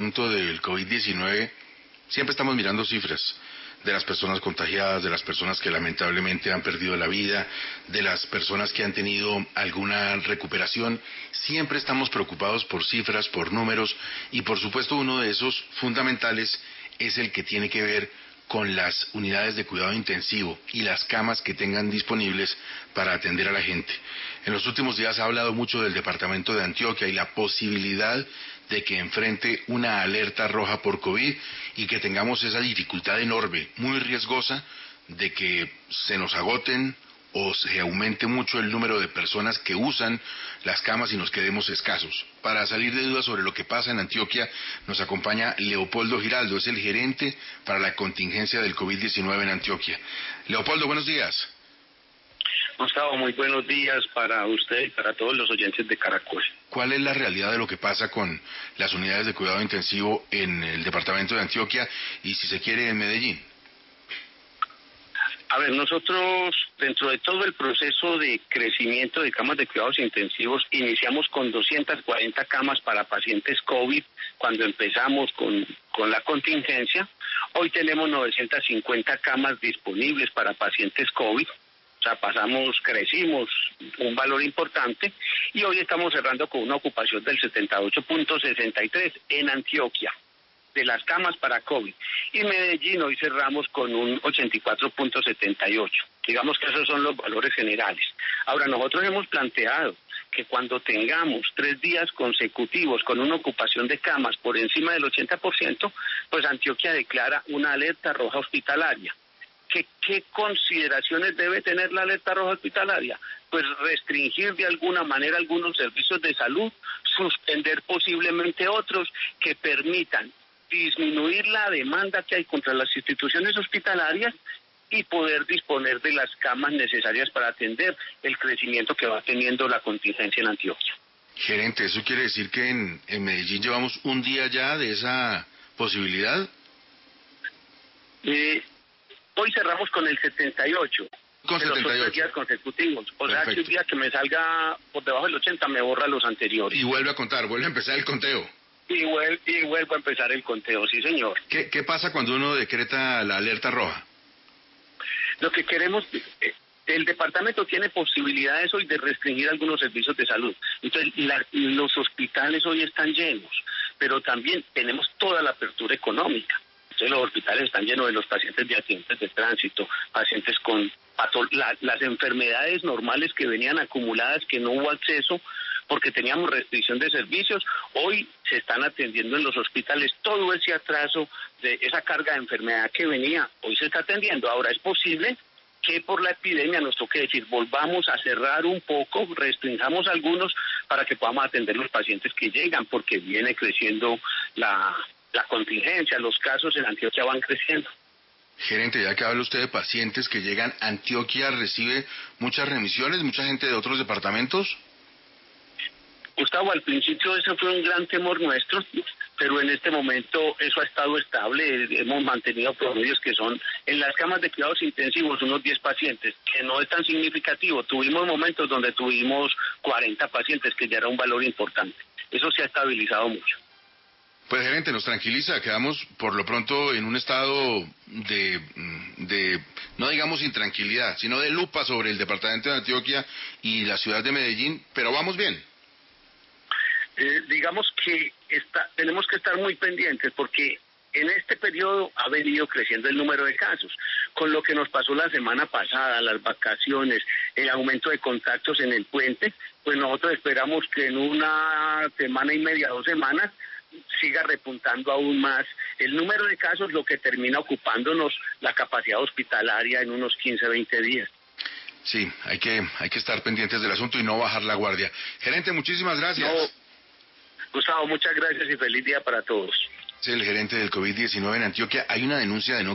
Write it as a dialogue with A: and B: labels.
A: asunto del COVID-19, siempre estamos mirando cifras de las personas contagiadas, de las personas que lamentablemente han perdido la vida, de las personas que han tenido alguna recuperación. Siempre estamos preocupados por cifras, por números, y por supuesto uno de esos fundamentales es el que tiene que ver con las unidades de cuidado intensivo y las camas que tengan disponibles para atender a la gente. En los últimos días se ha hablado mucho del departamento de Antioquia y la posibilidad de que enfrente una alerta roja por COVID y que tengamos esa dificultad enorme, muy riesgosa, de que se nos agoten o se aumente mucho el número de personas que usan las camas y nos quedemos escasos. Para salir de dudas sobre lo que pasa en Antioquia, nos acompaña Leopoldo Giraldo, es el gerente para la contingencia del COVID-19 en Antioquia. Leopoldo, buenos días.
B: Gustavo, muy buenos días para usted y para todos los oyentes de Caracol.
A: ¿Cuál es la realidad de lo que pasa con las unidades de cuidado intensivo en el departamento de Antioquia y, si se quiere, en Medellín?
B: A ver, nosotros dentro de todo el proceso de crecimiento de camas de cuidados intensivos iniciamos con 240 camas para pacientes COVID cuando empezamos con la contingencia. Hoy tenemos 950 camas disponibles para pacientes COVID. O sea, crecimos un valor importante y hoy estamos cerrando con una ocupación del 78.63 en Antioquia de las camas para COVID. Y Medellín hoy cerramos con un 84.78. Digamos que esos son los valores generales. Ahora, nosotros hemos planteado que cuando tengamos 3 días consecutivos con una ocupación de camas por encima del 80%, pues Antioquia declara una alerta roja hospitalaria. ¿Qué consideraciones debe tener la alerta roja hospitalaria? Pues restringir de alguna manera algunos servicios de salud, suspender posiblemente otros que permitan disminuir la demanda que hay contra las instituciones hospitalarias y poder disponer de las camas necesarias para atender el crecimiento que va teniendo la contingencia en Antioquia.
A: Gerente, ¿eso quiere decir que en Medellín llevamos un día ya de esa posibilidad?
B: Hoy cerramos con el 78.
A: Con 78.
B: Los 3 días consecutivos. O
A: Perfecto.
B: sea, que un día que me salga por debajo del 80 me borra los anteriores.
A: Y vuelve a contar, vuelve a empezar el conteo.
B: Y vuelvo a empezar el conteo, sí señor.
A: ¿Qué pasa cuando uno decreta la alerta roja?
B: Lo que queremos, el departamento tiene posibilidades hoy de restringir algunos servicios de salud. Entonces, los hospitales hoy están llenos, pero también tenemos toda la apertura económica. Entonces, los hospitales están llenos de los pacientes de accidentes de tránsito, pacientes con las enfermedades normales que venían acumuladas, que no hubo acceso porque teníamos restricción de servicios. Hoy se están atendiendo en los hospitales todo ese atraso de esa carga de enfermedad que venía, hoy se está atendiendo. Ahora, es posible que por la epidemia nos toque decir, volvamos a cerrar un poco, restringamos algunos para que podamos atender los pacientes que llegan, porque viene creciendo la contingencia, los casos en Antioquia van creciendo.
A: Gerente, ya que habla usted de pacientes que llegan, ¿Antioquia recibe muchas remisiones, mucha gente de otros departamentos?
B: Gustavo, al principio ese fue un gran temor nuestro, pero en este momento eso ha estado estable. Hemos mantenido promedios que son en las camas de cuidados intensivos unos 10 pacientes, que no es tan significativo. Tuvimos momentos donde tuvimos 40 pacientes, que ya era un valor importante. Eso se ha estabilizado mucho.
A: Pues gerente, nos tranquiliza, quedamos por lo pronto en un estado de no digamos intranquilidad, sino de lupa sobre el departamento de Antioquia y la ciudad de Medellín, pero vamos bien.
B: Digamos que tenemos que estar muy pendientes porque en este periodo ha venido creciendo el número de casos. Con lo que nos pasó la semana pasada, las vacaciones, el aumento de contactos en el puente, pues nosotros esperamos que en una semana y media, 2 semanas, siga repuntando aún más el número de casos, lo que termina ocupándonos la capacidad hospitalaria en unos 15, 20 días.
A: Sí, hay que estar pendientes del asunto y no bajar la guardia. Gerente, muchísimas gracias.
B: Gustavo, muchas gracias y feliz día para todos.
A: Es el gerente del COVID-19 en Antioquia. Hay una denuncia de no